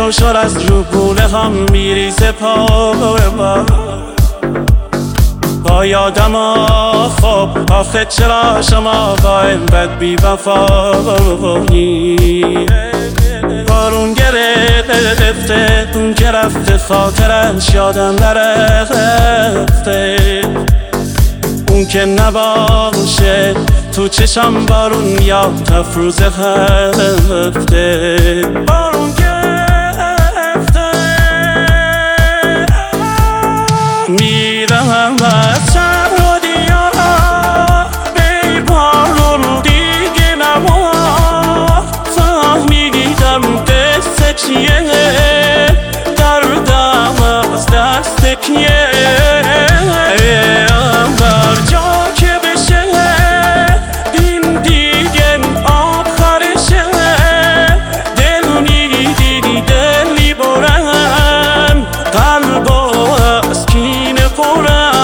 تو شور از رگونه هم میریزه پا با یادم خب آخه چرا شما با اینقدر بی وفایی بارون گرفته اون که رفته خاطرش یادم نرفته اون که نباشه تو چشم بارون میاد تفروزه هفته بارون گرفته میرم از چند دیارا بی بارون دیگه نما فهمیدم دست چیه دردم از دست کیه بر جا که بشه این دیگه آخرشه دل میدیدی دلی برم قلب از کینه پرم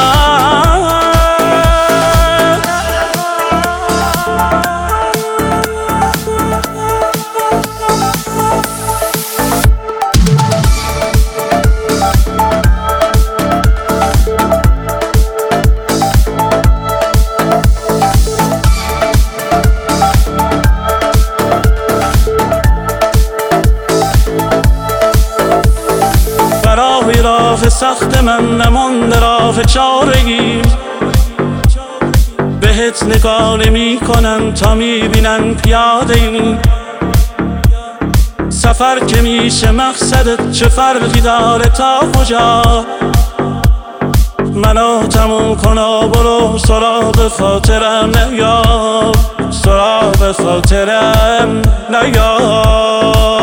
راه سخت من نمانده راه چارگی بهت نگاه نمی کنن تا میبینن پیاده ای سفر که میشه مقصدت چه فرقی داره تا کجا منو تموم کن و برو سراغ خاطرم نیا سراغ خاطرم نیا